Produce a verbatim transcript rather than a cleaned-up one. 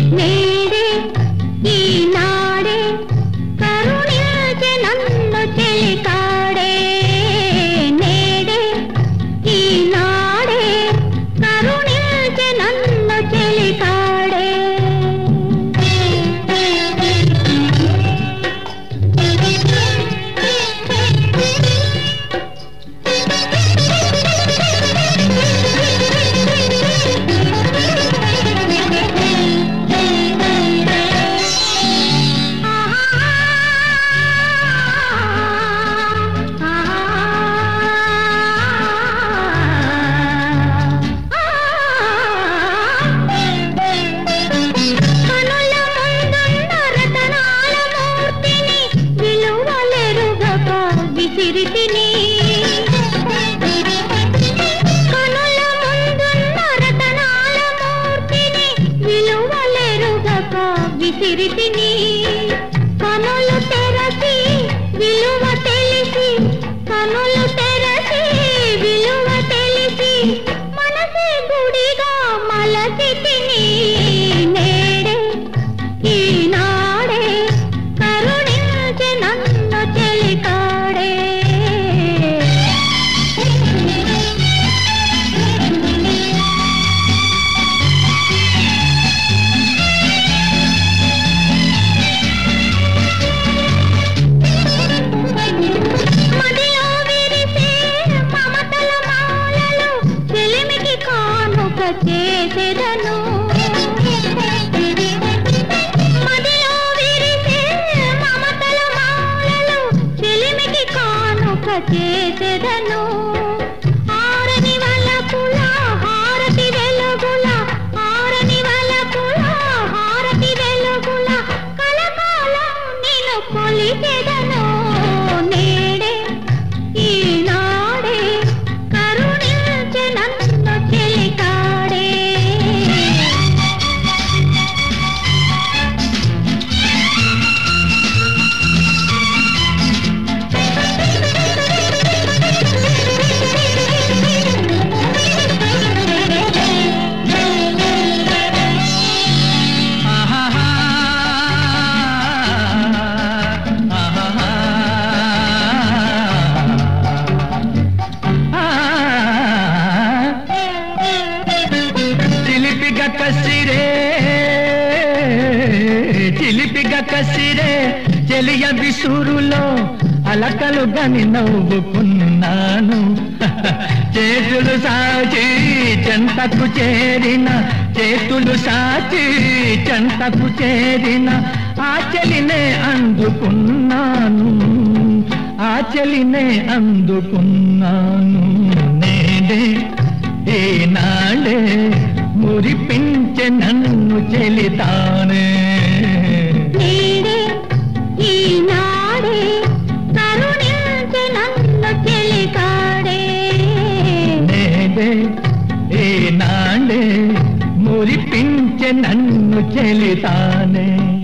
నేడే ఈనాడే కరుణించే నన్ను చెలికాడే నేడే ఈనాడే కరుణించే నన్ను చెలికాడే విసిరితిని కనుల ముందున్న రతనాల మూర్తిని విలువలెరుగక విసిరితిని కనులు తెరసి విలువ తెలిసి కనులు తెరసి విలువ తెలిసి మనసే గుడిగా మలసితిని నేడే ఈనాడే కరుణించే నన్ను చెలికాడే చేసేదను మదిలో విరిసే మమతల మాలలు చెలిమికి కానుక చేసేదను ఆరని వలపుల హారతి వెలుగుల ఆరని వలపుల హారతి వెలుగుల కలకాలం నిన్ను కొలిచెదను నేడే ఈనాడే కరుణించే నన్ను చెలికాడే కసిరే చిలిపిగా కసిరే చెలియ విసురులో అలకలు గని నవ్వుకున్నాను చేతులు సాచి చెంతకు చేరిన చేతులు సాచి చెంతకు చేరిన ఆ చెలినే అందుకున్నాను ఆ చెలినే అందుకున్నాను నేడే ఏనాడే మురిపించే నన్ను చెలితానే నేడే ఈనాడే కరుణించే నన్ను చెలికాడే నేడే ఏనాడే మురిపించే నన్ను చెలితానే